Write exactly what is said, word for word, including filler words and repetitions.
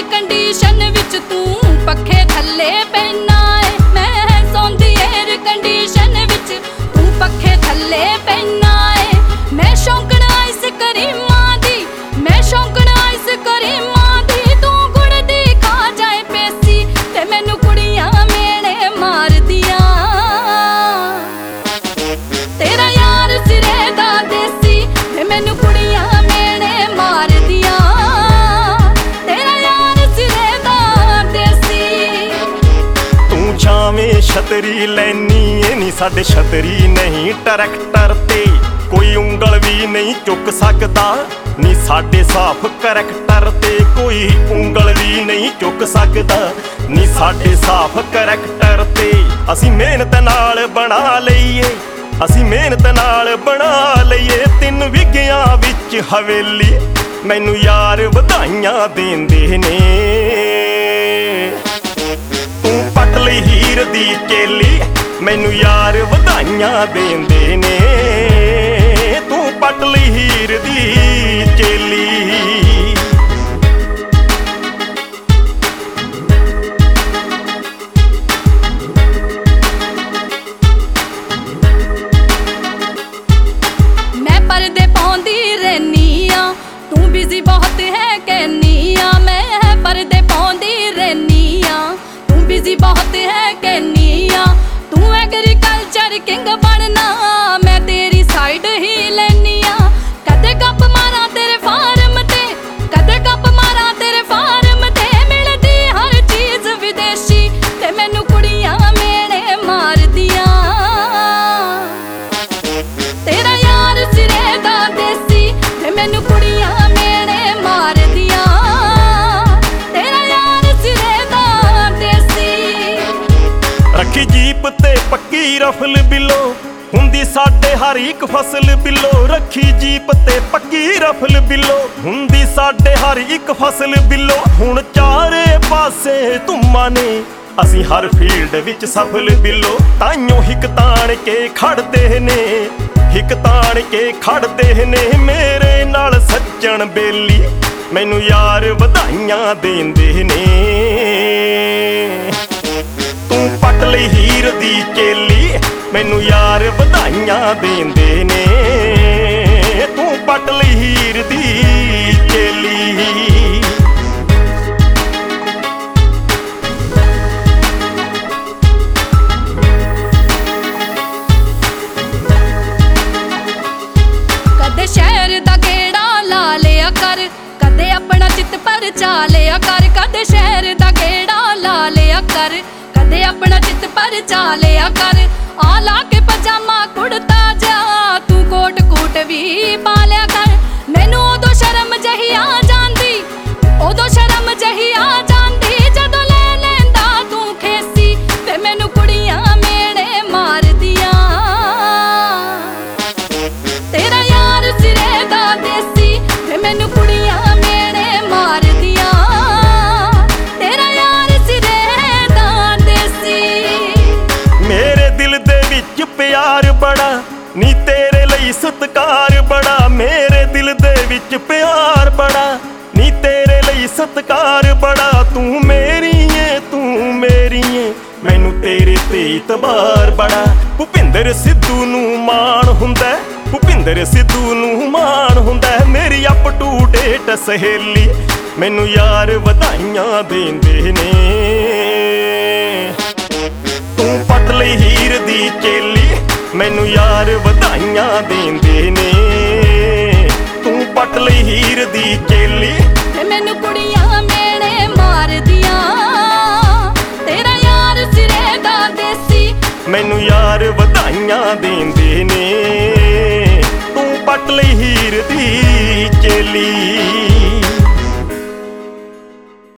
Condition which तू पखे थल्ले पैना है। मैं सौंदी एयर कंडीशन विच तू पखे थल्ले पैना है। मैं शौकण आइस करीमा दी, मैं शौकण आइस करीमा दी। तू गुड़ दी खा जाए पेसी ते मैनू कुड़ियां मेने मार दिया। तेरा यार सिरे दा देसी ते मैनू कुड़ियां मेने मार दिया। तेरा यार सिरे दा देसी। तू छावें छतरी लैनी ए नी साडे छतरी नहीं ट्रैक्टर ते कोई उंगल भी नहीं चुक सकदा नी साडे साफ करैक्टर ते कोई उंगल भी नहीं चुक सकदा नी साडे साफ करैक्टर ते। असीं मेहनत नाल बना लईए, असीं मेहनत नाल बना लईए तिन विघियां विच हवेली। मैनू यार वधाइयां देंदे ने। तू पट लई हीर दी चेली, मैनू यार वधाइयां देंदे ने। तू पट लई हीर दी चेली। मैं परदे पाउंदी रहनी आ, तू बिजी बहुत है कहनी आ। मैं परदे पाउंदी रहनी आ, तू बिजी बहुत है कहनी आ। तू एग्रीकल्चर किंग बनना, मैं तेरी साइड ही लेनी आ। कदे गप मारा तेरे फार्म ते, कदे गप मारा तेरे फार्म ते। मिलदी हर चीज विदेशी ते मैनू कुड़ियां मेरे मार दिया। तेरा यार सिरे दा देसी ते मैनू कुड़ियां मेरे मार दिया। तेरा यार सिरे दा देसी। रखी जीप ते पक्की रफल बिलो हुंदी साडे हर एक फसल बिलो। रखी जीप ते पक्की रफल बिलो हुंदी साडे हर एक फसल बिलो। हुण चारे पासे धुम्मां ने असीं हर फील्ड विच सफल बिलो। ताइयों हिक ताण के खड़दे ने, हिक ताण के खड़दे ने मेरे नाल सज्जन बेली। मैनू यार वधाइयां देंदे ने। तू पट लई हीर दी चेली, मैनू यार वधाइयां देंदे ने। तू पट लई हीर दी चेली। कदे शहर दा गेड़ा ला लिया कर, कदे अपना चित परचा लिया कर। कदे शहर दा गेड़ा ला लिया कर, कदे अपना चित परचा लिया कर। आ ला के पजामा कुड़ता जा तू कोट कूट भी पा लिया कर। मैनू उदों शर्म जही आ जांदी, उदों शर्म जही आ जांदी जदों ले लैंदा तू खेसी ते मैनू कुड़ियां मेरे मार दिया। तेरा यार सिरे दा देसी ते मैनू कुड़ियां मेरे मार दिया। तेरा यार सिरे दा देसी। मेरे दिल दे विच प्यार बड़ा नी तेरे लई सत्कार बड़ा। मेरे दिल दे विच प्यार बड़ा नी तेरे लई सत्कार बड़ा। तू मेरी ऐ तू मेरी ऐ मैनू तेरे ते इतबार बड़ा। भुपिंदर सिद्धू नू माण हुंदा, भुपिंदर सिद्धू नू माण हुंदा। मेरी अप टू डेट सहेली मैनू यार वधाइयां देंदे ने। तू पट लई हीर दी चेली मैनू यार वधाइयां देंदे ने। तू पट लई हीर दी चेली ते मैनू कुड़ियां मेरे मार दिया। तेरा यार सिरे दा देसी मैनू यार वधाइयां देंदे ने। तू पट लई हीर दी चेली।